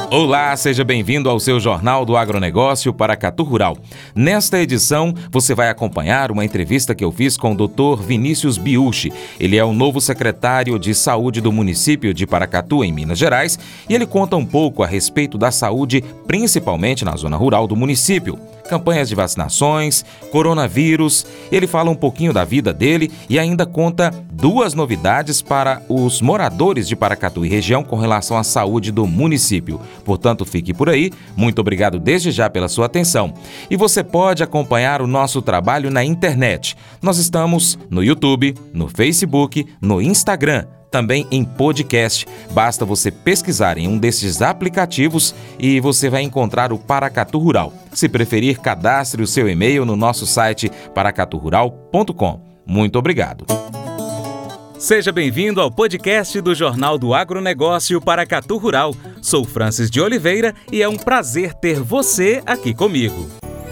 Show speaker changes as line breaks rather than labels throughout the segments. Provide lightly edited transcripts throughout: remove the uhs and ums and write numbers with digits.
Olá, seja bem-vindo ao seu Jornal do Agronegócio Paracatu Rural. Nesta edição, você vai acompanhar uma entrevista que eu fiz com o Dr. Vinícius Biuchi. Ele é o novo secretário de Saúde do município de Paracatu, em Minas Gerais, e ele conta um pouco a respeito da saúde, principalmente na zona rural do município. Campanhas de vacinações, coronavírus, ele fala um pouquinho da vida dele e ainda conta duas novidades para os moradores de Paracatu e região com relação à saúde do município. Portanto, fique por aí. Muito obrigado desde já pela sua atenção. E você pode acompanhar o nosso trabalho na internet. Nós estamos no YouTube, no Facebook, no Instagram, também em podcast. Basta você pesquisar em um desses aplicativos e você vai encontrar o Paracatu Rural. Se preferir, cadastre o seu e-mail no nosso site paracaturural.com. Muito obrigado. Seja bem-vindo ao podcast do Jornal do Agronegócio Paracatu Rural. Sou Francis de Oliveira e é um prazer ter você aqui comigo.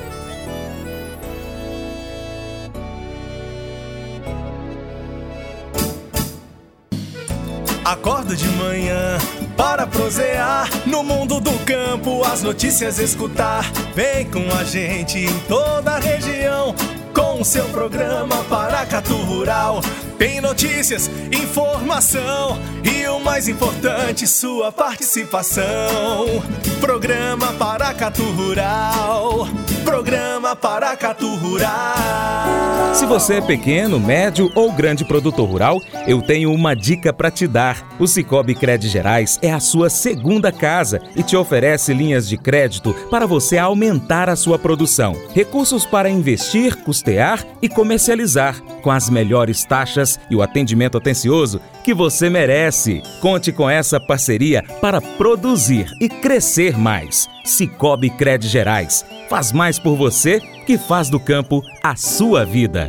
Acordo de manhã para prosear no mundo do campo, as notícias escutar. Vem com a gente em toda a região com o seu programa Paracatu Rural. Tem notícias, informação e o mais importante, sua participação. Programa Paracatu Rural. Programa Paracatu Rural.
Se você é pequeno, médio ou grande produtor rural, eu tenho uma dica para te dar. O Sicoob Cred Gerais é a sua segunda casa e te oferece linhas de crédito para você aumentar a sua produção. Recursos para investir, custear e comercializar, com as melhores taxas e o atendimento atencioso que você merece. Conte com essa parceria para produzir e crescer mais. Sicoob Cred Gerais. Faz mais por você que faz do campo a sua vida.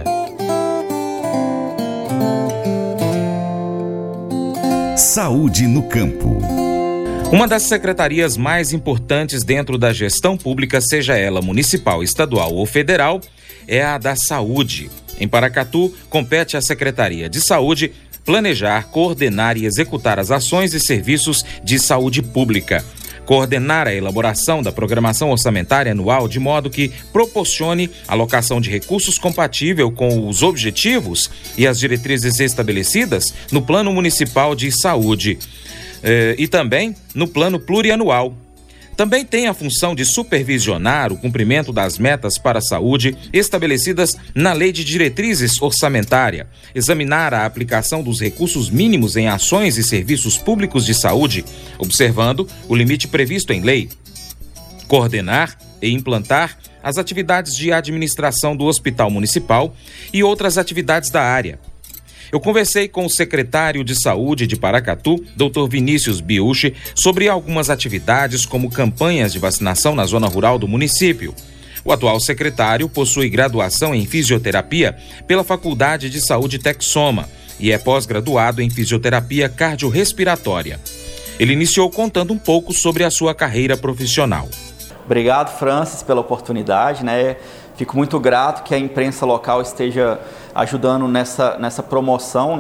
Saúde no campo.
Uma das secretarias mais importantes dentro da gestão pública, seja ela municipal, estadual ou federal, é a da saúde. Em Paracatu, compete à Secretaria de Saúde planejar, coordenar e executar as ações e serviços de saúde pública. Coordenar a elaboração da programação orçamentária anual de modo que proporcione alocação de recursos compatível com os objetivos e as diretrizes estabelecidas no Plano Municipal de Saúde e também no Plano Plurianual. Também tem a função de supervisionar o cumprimento das metas para a saúde estabelecidas na Lei de Diretrizes Orçamentária, examinar a aplicação dos recursos mínimos em ações e serviços públicos de saúde, observando o limite previsto em lei, coordenar e implantar as atividades de administração do Hospital Municipal e outras atividades da área. Eu conversei com o secretário de Saúde de Paracatu, Dr. Vinícius Biuchi, sobre algumas atividades como campanhas de vacinação na zona rural do município. O atual secretário possui graduação em fisioterapia pela Faculdade de Saúde Texoma e é pós-graduado em fisioterapia cardiorrespiratória. Ele iniciou contando um pouco sobre a sua carreira profissional.
Obrigado, Francis, pela oportunidade, Fico muito grato que a imprensa local esteja ajudando nessa promoção,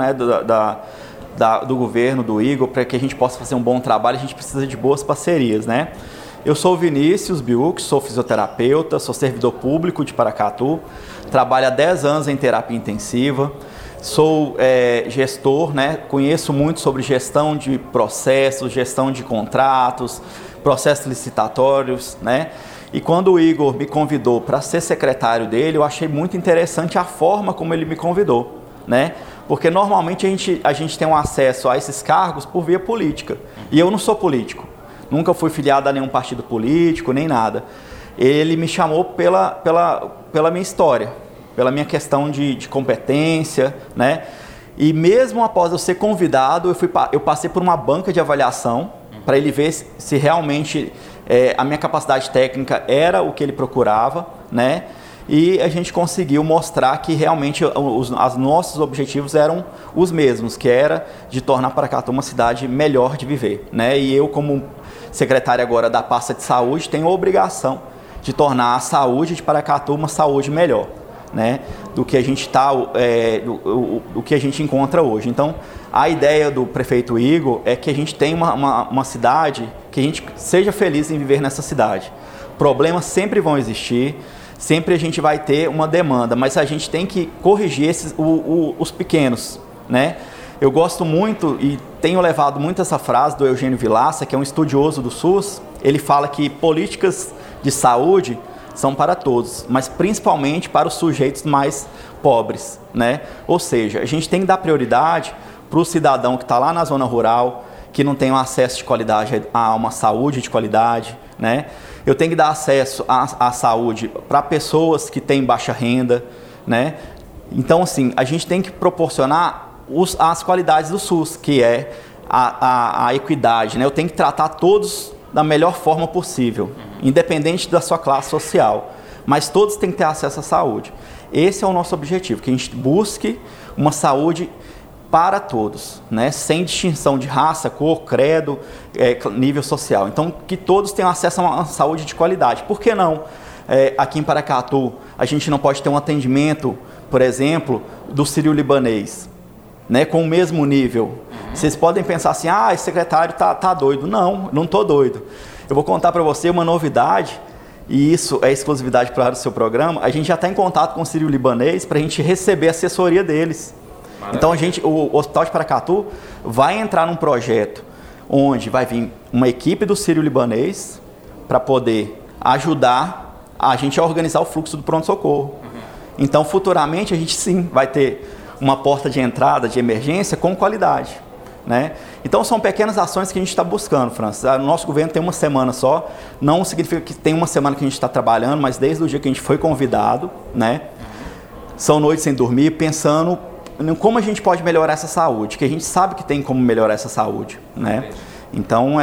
do governo, do Igor, para que a gente possa fazer um bom trabalho. A gente precisa de boas parcerias, Eu sou o Vinícius Biuchi, sou fisioterapeuta, sou servidor público de Paracatu, trabalho há 10 anos em terapia intensiva, sou gestor, Conheço muito sobre gestão de processos, gestão de contratos, processos licitatórios, E quando o Igor me convidou para ser secretário dele, eu achei muito interessante a forma como ele me convidou, Porque normalmente a gente tem um acesso a esses cargos por via política. E eu não sou político, nunca fui filiado a nenhum partido político, nem nada. Ele me chamou pela minha história, pela minha questão de competência, E mesmo após eu ser convidado, eu passei por uma banca de avaliação para ele ver se realmente a minha capacidade técnica era o que ele procurava, E a gente conseguiu mostrar que realmente os nossos objetivos eram os mesmos, que era de tornar Paracatu uma cidade melhor de viver, E eu, como secretário agora da pasta de saúde, tenho a obrigação de tornar a saúde de Paracatu uma saúde melhor, né, do que a gente do que a gente encontra hoje. Então, a ideia do prefeito Igor é que a gente tenha uma cidade que a gente seja feliz em viver nessa cidade. Problemas sempre vão existir, sempre a gente vai ter uma demanda, mas a gente tem que corrigir os pequenos, né? Eu gosto muito e tenho levado muito essa frase do Eugênio Vilaça, que é um estudioso do SUS. Ele fala que políticas de saúde são para todos, mas principalmente para os sujeitos mais pobres, né? Ou seja, a gente tem que dar prioridade para o cidadão que está lá na zona rural, que não tem um acesso de qualidade a uma saúde de qualidade, né? Eu tenho que dar acesso à saúde para pessoas que têm baixa renda, né? Então, assim, a gente tem que proporcionar as qualidades do SUS, que é a equidade, né? Eu tenho que tratar todos da melhor forma possível, independente da sua classe social, mas todos têm que ter acesso à saúde. Esse é o nosso objetivo, que a gente busque uma saúde para todos, né? Sem distinção de raça, cor, credo, nível social. Então, que todos tenham acesso a uma saúde de qualidade. Por que não? Aqui em Paracatu, a gente não pode ter um atendimento, por exemplo, do sírio-libanês, né, com o mesmo nível. Vocês podem pensar assim, esse secretário tá doido. Não estou doido. Eu vou contar para você uma novidade, e isso é exclusividade para o seu programa. A gente já está em contato com o sírio-libanês para a gente receber a assessoria deles. Maravilha. Então, o Hospital de Paracatu vai entrar num projeto onde vai vir uma equipe do sírio-libanês para poder ajudar a gente a organizar o fluxo do pronto-socorro. Então, futuramente, a gente sim vai ter uma porta de entrada de emergência com qualidade, né? Então, são pequenas ações que a gente está buscando, Francis. O nosso governo tem uma semana só, não significa que tem uma semana que a gente está trabalhando, mas desde o dia que a gente foi convidado, né? São noites sem dormir, pensando em como a gente pode melhorar essa saúde, que a gente sabe que tem como melhorar essa saúde, né? Então,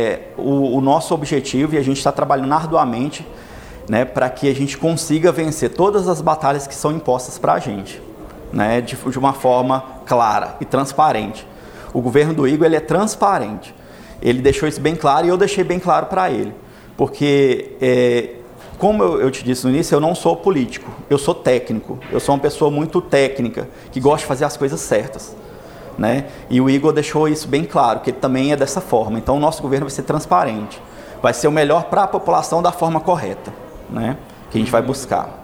o nosso objetivo, e a gente está trabalhando arduamente, né, para que a gente consiga vencer todas as batalhas que são impostas para a gente, né, de uma forma clara e transparente. O governo do Igor, ele é transparente. Ele deixou isso bem claro e eu deixei bem claro para ele. Porque, como eu te disse no início, eu não sou político, eu sou técnico. Eu sou uma pessoa muito técnica, que gosta de fazer as coisas certas, né? E o Igor deixou isso bem claro, que ele também é dessa forma. Então, o nosso governo vai ser transparente. Vai ser o melhor para a população da forma correta, né, que a gente vai buscar.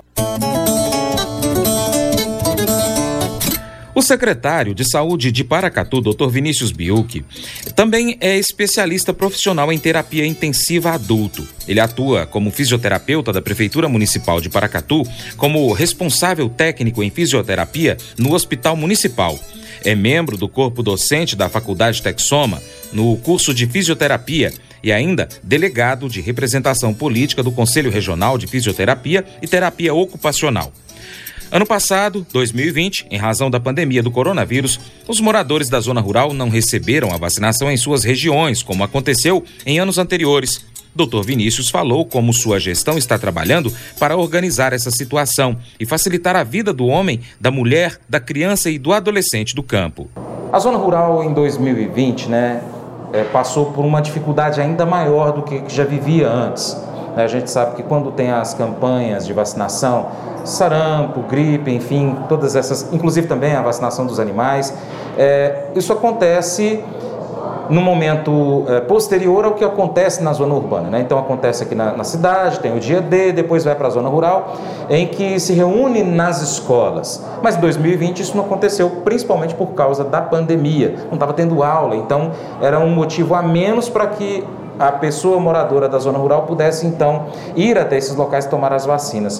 O secretário de Saúde de Paracatu, Dr. Vinícius Biucchi, também é especialista profissional em terapia intensiva adulto. Ele atua como fisioterapeuta da Prefeitura Municipal de Paracatu, como responsável técnico em fisioterapia no Hospital Municipal. É membro do corpo docente da Faculdade Texoma, no curso de fisioterapia, e ainda delegado de representação política do Conselho Regional de Fisioterapia e Terapia Ocupacional. Ano passado, 2020, em razão da pandemia do coronavírus, os moradores da zona rural não receberam a vacinação em suas regiões, como aconteceu em anos anteriores. Dr. Vinícius falou como sua gestão está trabalhando para organizar essa situação e facilitar a vida do homem, da mulher, da criança e do adolescente do campo.
A zona rural em 2020, passou por uma dificuldade ainda maior do que já vivia antes. A gente sabe que quando tem as campanhas de vacinação, sarampo, gripe, enfim, todas essas, inclusive também a vacinação dos animais, isso acontece no momento posterior ao que acontece na zona urbana, né? Então acontece aqui na cidade, tem o dia D, depois vai para a zona rural, em que se reúne nas escolas. Mas em 2020 isso não aconteceu, principalmente por causa da pandemia. Não estava tendo aula, então era um motivo a menos para que a pessoa moradora da zona rural pudesse então ir até esses locais e tomar as vacinas.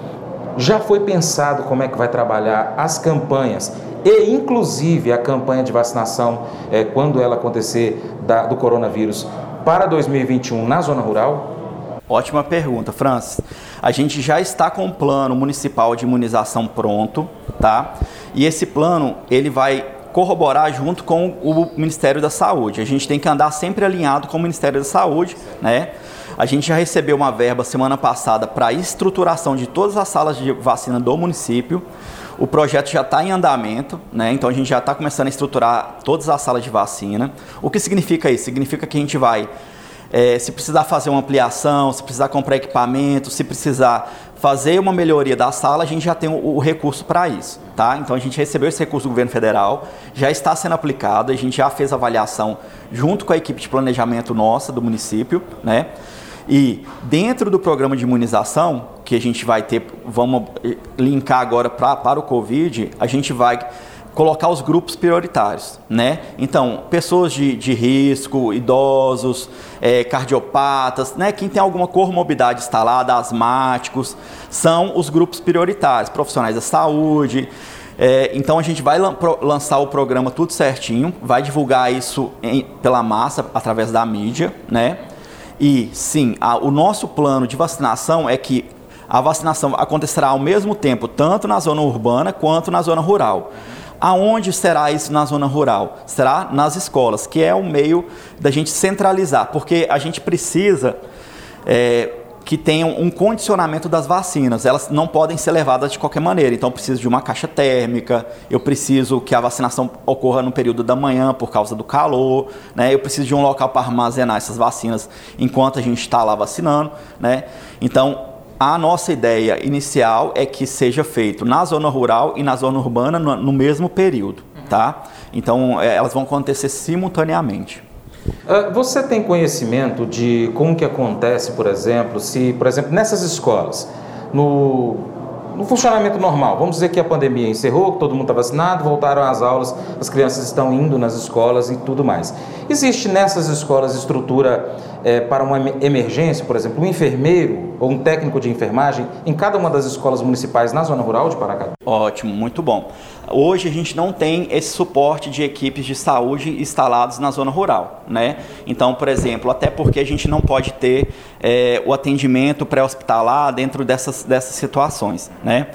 Já foi pensado como é que vai trabalhar as campanhas e inclusive a campanha de vacinação quando ela acontecer do coronavírus para 2021 na zona rural?
Ótima pergunta, Francis. A gente já está com um plano municipal de imunização pronto, tá? E esse plano, ele vai corroborar junto com o Ministério da Saúde. A gente tem que andar sempre alinhado com o Ministério da Saúde, né? A gente já recebeu uma verba semana passada para a estruturação de todas as salas de vacina do município. O projeto já está em andamento, né? Então a gente já está começando a estruturar todas as salas de vacina. O que significa isso? Significa que a gente vai Se precisar fazer uma ampliação, se precisar comprar equipamento, se precisar fazer uma melhoria da sala, a gente já tem o recurso para isso, tá? Então a gente recebeu esse recurso do governo federal, já está sendo aplicado, a gente já fez a avaliação junto com a equipe de planejamento nossa do município, né? E dentro do programa de imunização, que a gente vai ter, vamos linkar agora para o Covid, a gente vai colocar os grupos prioritários, né? Então, pessoas de risco, idosos, cardiopatas, né? Quem tem alguma comorbidade instalada, asmáticos, são os grupos prioritários, profissionais da saúde. Então, a gente vai lançar o programa tudo certinho, vai divulgar isso pela massa, através da mídia, né? E, sim, o nosso plano de vacinação é que a vacinação acontecerá ao mesmo tempo, tanto na zona urbana quanto na zona rural. Aonde será isso na zona rural? Será nas escolas, que é o meio da gente centralizar, porque a gente precisa que tenha um condicionamento das vacinas. Elas não podem ser levadas de qualquer maneira, então eu preciso de uma caixa térmica, eu preciso que a vacinação ocorra no período da manhã por causa do calor, né? Eu preciso de um local para armazenar essas vacinas enquanto a gente está lá vacinando, né? Então, a nossa ideia inicial é que seja feito na zona rural e na zona urbana no mesmo período, tá? Então, elas vão acontecer simultaneamente.
Você tem conhecimento de como que acontece, por exemplo, nessas escolas, no funcionamento normal, vamos dizer que a pandemia encerrou, que todo mundo está vacinado, voltaram às aulas, as crianças estão indo nas escolas e tudo mais. Existe nessas escolas estrutura para uma emergência, por exemplo, um enfermeiro ou um técnico de enfermagem em cada uma das escolas municipais na zona rural de Paracatu?
Ótimo, muito bom. Hoje a gente não tem esse suporte de equipes de saúde instalados na zona rural, né? Então, por exemplo, até porque a gente não pode ter o atendimento pré-hospitalar dentro dessas situações, né?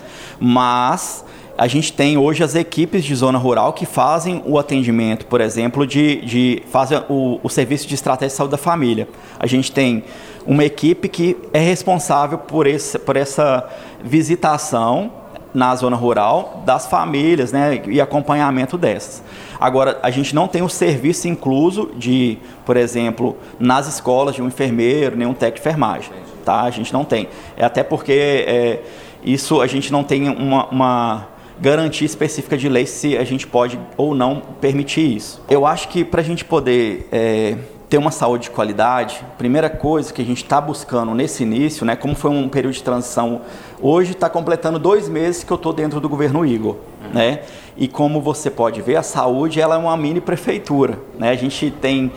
Mas a gente tem hoje as equipes de zona rural que fazem o atendimento, por exemplo, fazem o serviço de estratégia de saúde da família. A gente tem uma equipe que é responsável por essa visitação na zona rural das famílias, né, e acompanhamento dessas. Agora, a gente não tem o serviço incluso de, por exemplo, nas escolas de um enfermeiro, nem um técnico de enfermagem, tá? A gente não tem. Até porque isso a gente não tem uma garantia específica de lei se a gente pode ou não permitir isso. Eu acho que para a gente poder ter uma saúde de qualidade, a primeira coisa que a gente está buscando nesse início, né, como foi um período de transição, hoje está completando 2 meses que eu estou dentro do governo Igor, né? E como você pode ver, a saúde ela é uma mini prefeitura, né? A gente tem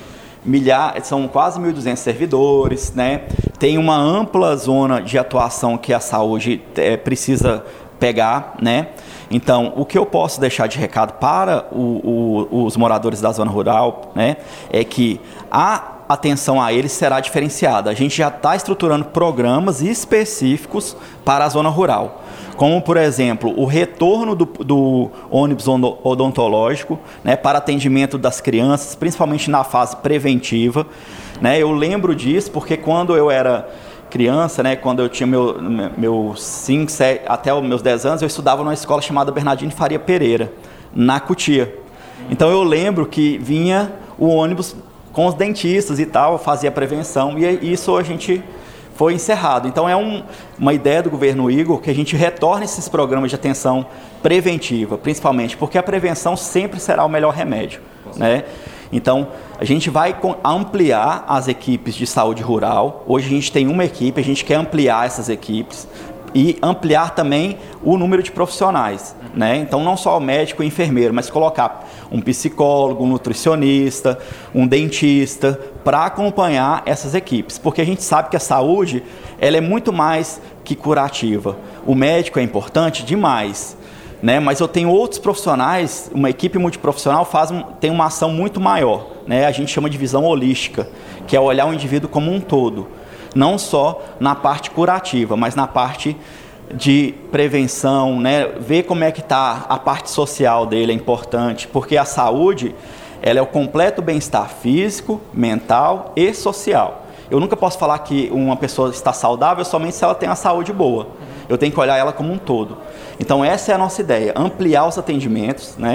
são quase 1.200 servidores, né? Tem uma ampla zona de atuação que a saúde precisa pegar, né? Então, o que eu posso deixar de recado para os moradores da zona rural, né, é que a atenção a eles será diferenciada. A gente já está estruturando programas específicos para a zona rural, como, por exemplo, o retorno do ônibus odontológico, né, para atendimento das crianças, principalmente na fase preventiva, né? Eu lembro disso porque quando eu era criança, né, quando eu tinha meus 5, 7, até os meus 10 anos, eu estudava numa escola chamada Bernardino Faria Pereira, na Cutia. Então eu lembro que vinha o ônibus com os dentistas e tal, fazia prevenção, e isso a gente foi encerrado. Então é uma ideia do governo Igor que a gente retorne esses programas de atenção preventiva, principalmente, porque a prevenção sempre será o melhor remédio, né? Então, a gente vai ampliar as equipes de saúde rural. Hoje a gente tem uma equipe, a gente quer ampliar essas equipes e ampliar também o número de profissionais, né? Então, não só o médico e o enfermeiro, mas colocar um psicólogo, um nutricionista, um dentista, para acompanhar essas equipes. Porque a gente sabe que a saúde ela é muito mais que curativa. O médico é importante demais, né? Mas eu tenho outros profissionais, uma equipe multiprofissional tem uma ação muito maior, né? A gente chama de visão holística, que é olhar o indivíduo como um todo, não só na parte curativa, mas na parte de prevenção, né? Ver como é que está a parte social dele é importante, porque a saúde ela é o completo bem-estar físico, mental e social. Eu nunca posso falar que uma pessoa está saudável somente se ela tem a saúde boa. Eu tenho que olhar ela como um todo. Então essa é a nossa ideia, ampliar os atendimentos, né?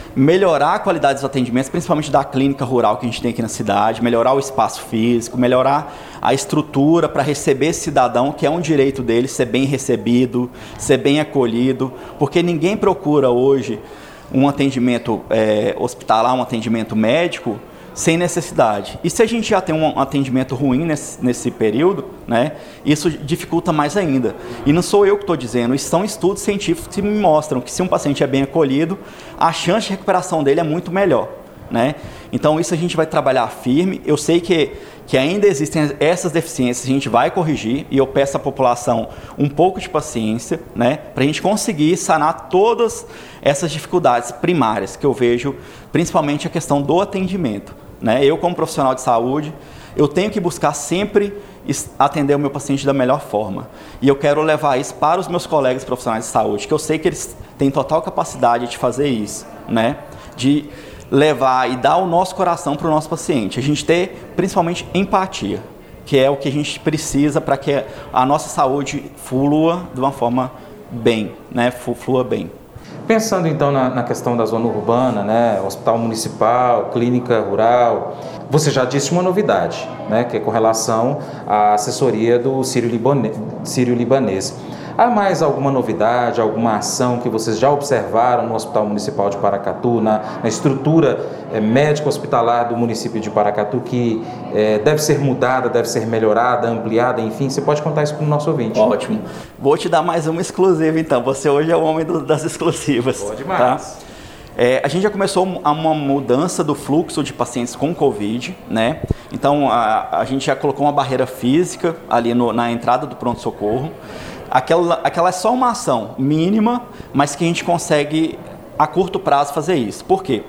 melhorar a qualidade dos atendimentos, principalmente da clínica rural que a gente tem aqui na cidade, melhorar o espaço físico, melhorar a estrutura para receber esse cidadão, que é um direito dele, ser bem recebido, ser bem acolhido, porque ninguém procura hoje um atendimento hospitalar, um atendimento médico, sem necessidade. E se a gente já tem um atendimento ruim nesse período, né, isso dificulta mais ainda. E não sou eu que estou dizendo, isso são estudos científicos que me mostram que se um paciente é bem acolhido, a chance de recuperação dele é muito melhor, né? Então isso a gente vai trabalhar firme. Eu sei que ainda existem essas deficiências, a gente vai corrigir, e eu peço à população um pouco de paciência, né, para a gente conseguir sanar todas essas dificuldades primárias que eu vejo, principalmente a questão do atendimento, né? Eu, como profissional de saúde, eu tenho que buscar sempre atender o meu paciente da melhor forma. E eu quero levar isso para os meus colegas profissionais de saúde, que eu sei que eles têm total capacidade de fazer isso, né? De levar e dar o nosso coração para o nosso paciente. A gente ter, principalmente, empatia, que é o que a gente precisa para que a nossa saúde flua de uma forma bem, né? Flua bem.
Pensando então na questão da zona urbana, né, hospital municipal, clínica rural, você já disse uma novidade, né, que é com relação à assessoria do Sírio-Libanês. Há mais alguma novidade, alguma ação que vocês já observaram no Hospital Municipal de Paracatu, na estrutura médico-hospitalar do município de Paracatu, que deve ser mudada, deve ser melhorada, ampliada, enfim? Você pode contar isso para o nosso ouvinte.
Ótimo. Vou te dar mais uma exclusiva, então. Você hoje é o homem das exclusivas.
Boa demais.
Tá? A gente já começou uma mudança do fluxo de pacientes com Covid, né? Então, a gente já colocou uma barreira física ali na entrada do pronto-socorro. Aquela é só uma ação mínima, mas que a gente consegue a curto prazo fazer isso. Por quê?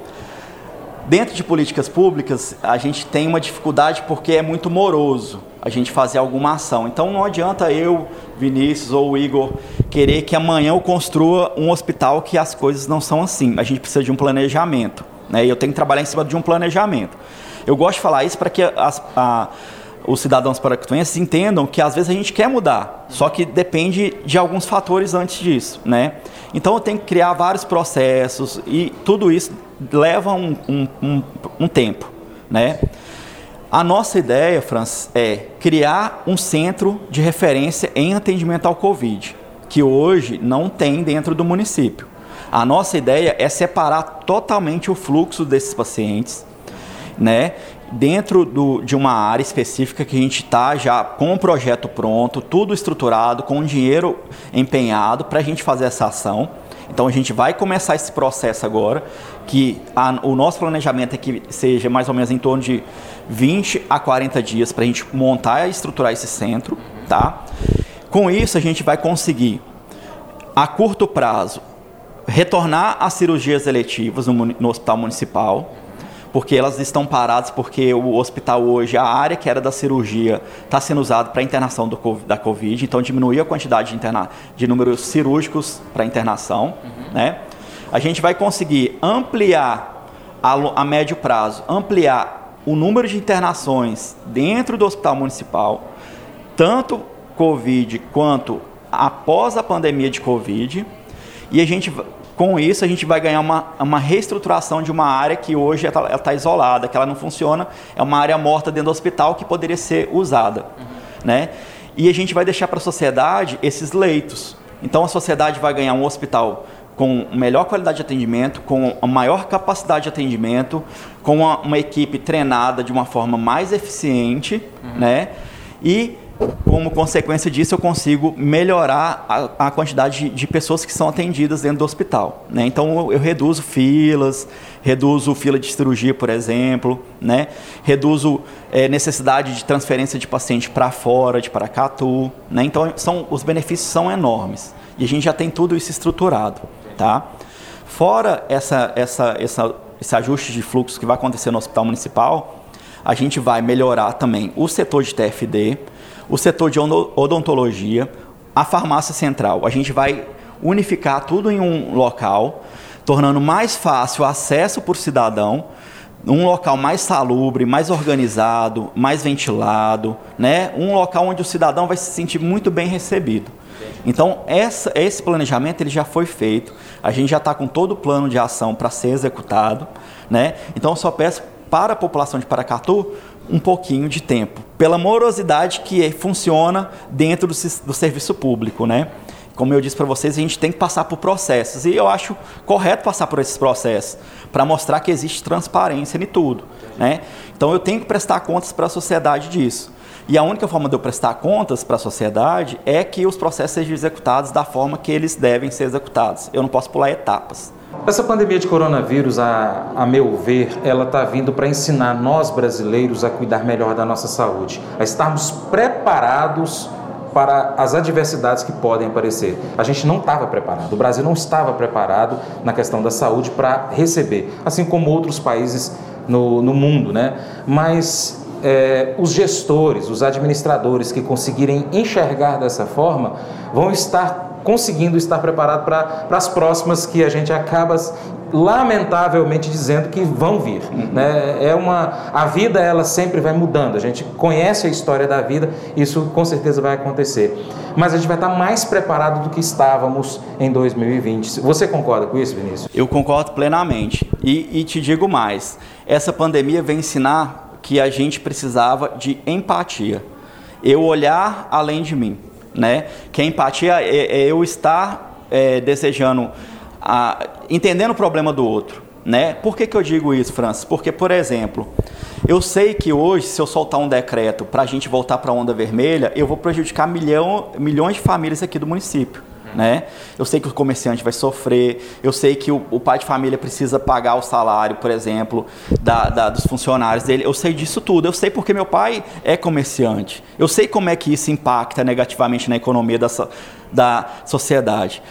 Dentro de políticas públicas, a gente tem uma dificuldade porque é muito moroso a gente fazer alguma ação. Então não adianta eu, Vinícius ou o Igor, querer que amanhã eu construa um hospital, que as coisas não são assim. A gente precisa de um planejamento, né? E eu tenho que trabalhar em cima de um planejamento. Eu gosto de falar isso para que os cidadãos paracatuenses entendam que às vezes a gente quer mudar, só que depende de alguns fatores antes disso, né? Então eu tenho que criar vários processos e tudo isso leva um tempo, né? A nossa ideia, Francis, é criar um centro de referência em atendimento ao Covid, que hoje não tem dentro do município. A nossa ideia é separar totalmente o fluxo desses pacientes, né, dentro de uma área específica que a gente está já com o projeto pronto, tudo estruturado, com o dinheiro empenhado para a gente fazer essa ação. Então a gente vai começar esse processo agora, que o nosso planejamento é que seja mais ou menos em torno de 20 a 40 dias para a gente montar e estruturar esse centro, tá? Com isso a gente vai conseguir, a curto prazo, retornar às cirurgias eletivas no hospital municipal, porque elas estão paradas, porque o hospital hoje, a área que era da cirurgia, está sendo usada para internação da Covid, então diminuiu a quantidade de números cirúrgicos para internação, né? A gente vai conseguir ampliar, a médio prazo, ampliar o número de internações dentro do hospital municipal, tanto Covid quanto após a pandemia de Covid, e com isso, a gente vai ganhar uma reestruturação de uma área que hoje ela está isolada, que ela não funciona, é uma área morta dentro do hospital que poderia ser usada, né? E a gente vai deixar para a sociedade esses leitos. Então, a sociedade vai ganhar um hospital com melhor qualidade de atendimento, com a maior capacidade de atendimento, com uma equipe treinada de uma forma mais eficiente, né? E como consequência disso, eu consigo melhorar a quantidade de pessoas que são atendidas dentro do hospital, né? Então, eu reduzo fila de cirurgia, por exemplo, né? Reduzo necessidade de transferência de paciente para fora, de Paracatu, né? Então, os benefícios são enormes. E a gente já tem tudo isso estruturado, tá? Fora esse ajuste de fluxo que vai acontecer no hospital municipal, a gente vai melhorar também o setor de TFD, o setor de odontologia, a farmácia central. A gente vai unificar tudo em um local, tornando mais fácil o acesso para o cidadão, um local mais salubre, mais organizado, mais ventilado, né? Um local onde o cidadão vai se sentir muito bem recebido. Então, esse planejamento ele já foi feito, a gente já está com todo o plano de ação para ser executado, né? Então, eu só peço para a população de Paracatu um pouquinho de tempo, pela morosidade que funciona dentro do serviço público, né? Como eu disse para vocês, a gente tem que passar por processos, e eu acho correto passar por esses processos, para mostrar que existe transparência em tudo, né? Então, eu tenho que prestar contas para a sociedade disso. E a única forma de eu prestar contas para a sociedade é que os processos sejam executados da forma que eles devem ser executados. Eu não posso pular etapas.
Essa pandemia de coronavírus, a meu ver, ela está vindo para ensinar nós brasileiros a cuidar melhor da nossa saúde, a estarmos preparados para as adversidades que podem aparecer. A gente não estava preparado, o Brasil não estava preparado na questão da saúde para receber, assim como outros países no mundo, né? Mas os gestores, os administradores que conseguirem enxergar dessa forma, vão conseguindo estar preparados para as próximas que a gente acaba lamentavelmente dizendo que vão vir, né? A vida ela sempre vai mudando, a gente conhece a história da vida, isso com certeza vai acontecer, mas a gente vai estar mais preparado do que estávamos em 2020. Você concorda com isso, Vinícius?
Eu concordo plenamente, e te digo mais, essa pandemia vem ensinar que a gente precisava de empatia, eu olhar além de mim, né? Que a empatia é eu estar desejando, entendendo o problema do outro, né? Por que eu digo isso, Francis? Porque, por exemplo, eu sei que hoje, se eu soltar um decreto para a gente voltar para a onda vermelha, eu vou prejudicar milhões de famílias aqui do município, né? Eu sei que o comerciante vai sofrer, eu sei que o pai de família precisa pagar o salário, por exemplo, dos funcionários dele, eu sei disso tudo, eu sei porque meu pai é comerciante, eu sei como é que isso impacta negativamente na economia da sociedade.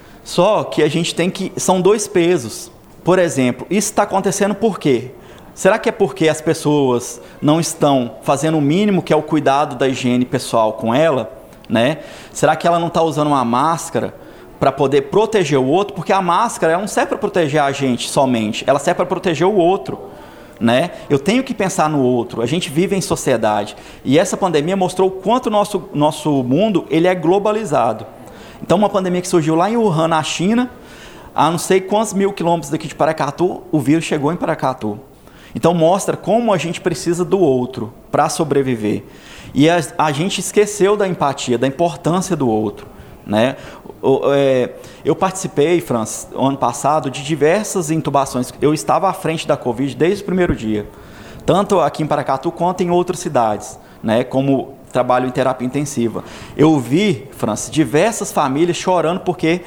Só que a gente são dois pesos. Por exemplo, isso está acontecendo por quê? Será que é porque as pessoas não estão fazendo o mínimo, que é o cuidado da higiene pessoal com ela, né? Será que ela não está usando uma máscara para poder proteger o outro? Porque a máscara ela não serve para proteger a gente somente, ela serve para proteger o outro, né? Eu tenho que pensar no outro, a gente vive em sociedade, e essa pandemia mostrou o quanto o nosso mundo ele é globalizado. Então, uma pandemia que surgiu lá em Wuhan, na China, a não sei quantos mil quilômetros daqui de Paracatu, o vírus chegou em Paracatu. Então, mostra como a gente precisa do outro para sobreviver. E a gente esqueceu da empatia, da importância do outro, né? Eu participei, Francis, ano passado, de diversas intubações. Eu estava à frente da Covid desde o primeiro dia, tanto aqui em Paracatu quanto em outras cidades, né? Como trabalho em terapia intensiva. Eu vi, Francis, diversas famílias chorando porque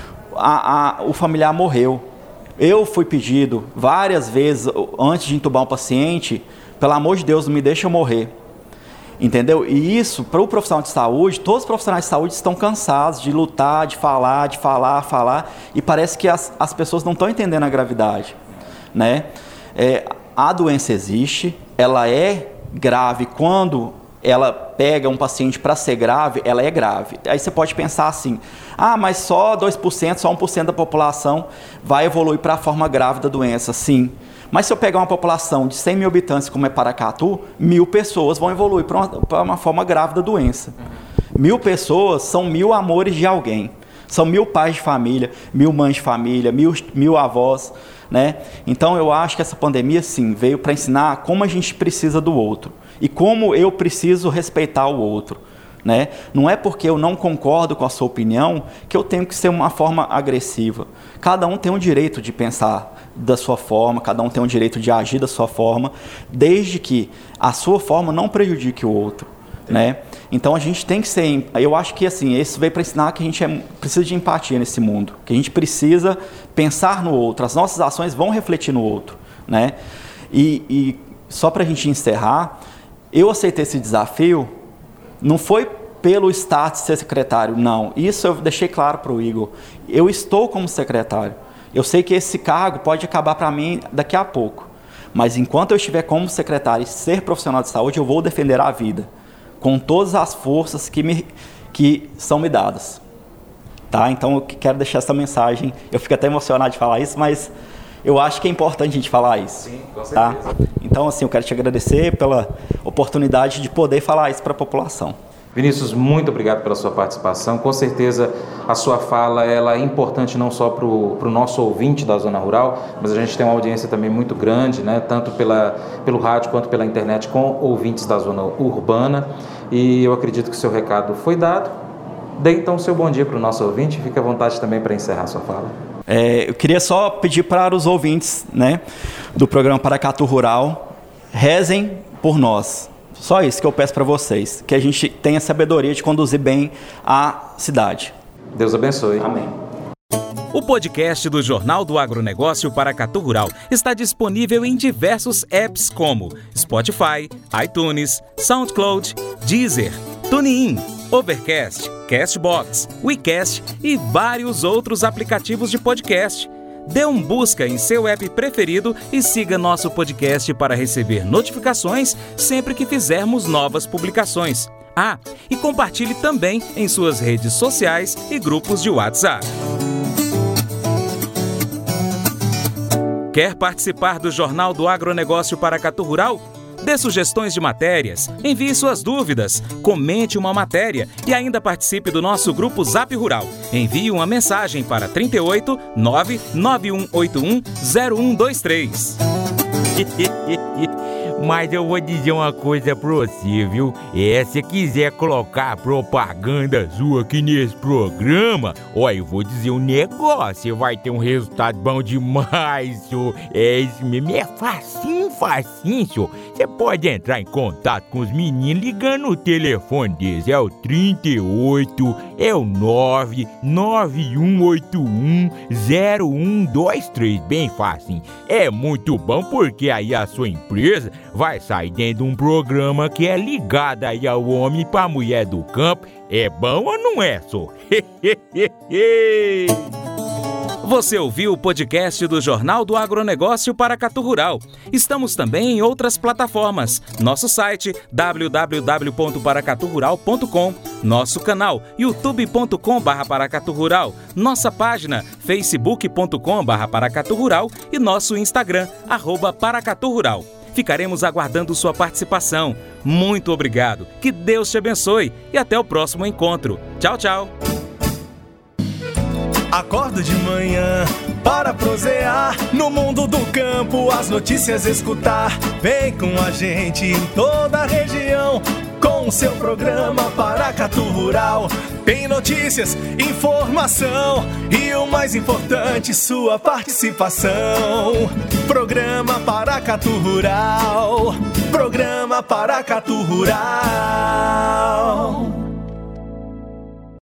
o familiar morreu. Eu fui pedido várias vezes, antes de intubar um paciente, pelo amor de Deus, não me deixa eu morrer. Entendeu? E isso, para o profissional de saúde, todos os profissionais de saúde estão cansados de lutar, de falar, e parece que as pessoas não estão entendendo a gravidade, né? A doença existe, ela é grave quando ela pega um paciente para ser grave, ela é grave. Aí você pode pensar assim, mas só 2%, só 1% da população vai evoluir para a forma grave da doença. Sim. Mas se eu pegar uma população de 100 mil habitantes, como é Paracatu, 1.000 pessoas vão evoluir para uma forma grave da doença. 1.000 pessoas são 1.000 amores de alguém. São 1.000 pais de família, 1.000 mães de família, 1.000 avós, né? Então eu acho que essa pandemia, sim, veio para ensinar como a gente precisa do outro. E como eu preciso respeitar o outro, né? Não é porque eu não concordo com a sua opinião que eu tenho que ser uma forma agressiva. Cada um tem o direito de pensar da sua forma, cada um tem o direito de agir da sua forma, desde que a sua forma não prejudique o outro, né? Então a gente tem que ser, eu acho que assim, isso veio para ensinar que a gente precisa de empatia nesse mundo, que a gente precisa pensar no outro, as nossas ações vão refletir no outro, né? E só para a gente encerrar, eu aceitei esse desafio, não foi pelo status de ser secretário, não. Isso eu deixei claro para o Igor. Eu estou como secretário. Eu sei que esse cargo pode acabar para mim daqui a pouco. Mas enquanto eu estiver como secretário e ser profissional de saúde, eu vou defender a vida. Com todas as forças que são me dadas. Tá? Então eu quero deixar essa mensagem. Eu fico até emocionado de falar isso, mas eu acho que é importante a gente falar isso.
Sim, com certeza.
Tá? Então, assim, eu quero te agradecer pela oportunidade de poder falar isso para a população.
Vinícius, muito obrigado pela sua participação. Com certeza a sua fala ela é importante não só para o nosso ouvinte da zona rural, mas a gente tem uma audiência também muito grande, né? Tanto pelo rádio quanto pela internet, com ouvintes da zona urbana. E eu acredito que o seu recado foi dado. Dê então o seu bom dia para o nosso ouvinte. Fique à vontade também para encerrar a sua fala.
Eu queria só pedir para os ouvintes, né, do programa Paracatu Rural, rezem por nós. Só isso que eu peço para vocês, que a gente tenha sabedoria de conduzir bem a cidade.
Deus abençoe.
Amém.
O podcast do Jornal do Agronegócio Paracatu Rural está disponível em diversos apps como Spotify, iTunes, SoundCloud, Deezer, TuneIn, Overcast, Castbox, WeCast e vários outros aplicativos de podcast. Dê um busca em seu app preferido e siga nosso podcast para receber notificações sempre que fizermos novas publicações. E compartilhe também em suas redes sociais e grupos de WhatsApp. Quer participar do Jornal do Agronegócio Paracatu Rural? Dê sugestões de matérias, envie suas dúvidas, comente uma matéria e ainda participe do nosso grupo Zap Rural. Envie uma mensagem para 38 99181 0123.
Mas eu vou dizer uma coisa pra você, viu? Se quiser colocar propaganda sua aqui nesse programa, eu vou dizer um negócio, você vai ter um resultado bom demais, senhor. Isso mesmo, é facinho, senhor. Você pode entrar em contato com os meninos ligando o telefone deles, é o 38, é o 99181 0123, bem facinho. É muito bom porque aí a sua empresa vai sair dentro de um programa que é ligado aí ao homem e pra mulher do campo. É bom ou não é, só?
Você ouviu o podcast do Jornal do Agronegócio Paracatu Rural. Estamos também em outras plataformas. Nosso site www.paracaturural.com, nosso canal youtube.com/paracaturural, nossa página facebook.com/paracaturural e nosso Instagram @paracaturural. Ficaremos aguardando sua participação. Muito obrigado, que Deus te abençoe e até o próximo encontro. Tchau, tchau.
Acordo de manhã para prosear no mundo do campo, as notícias escutar. Vem com a gente em toda a região com o seu programa Paracatu Rural. Tem notícias, informação e o mais importante, sua participação. Programa Paracatu Rural. Programa Paracatu Rural.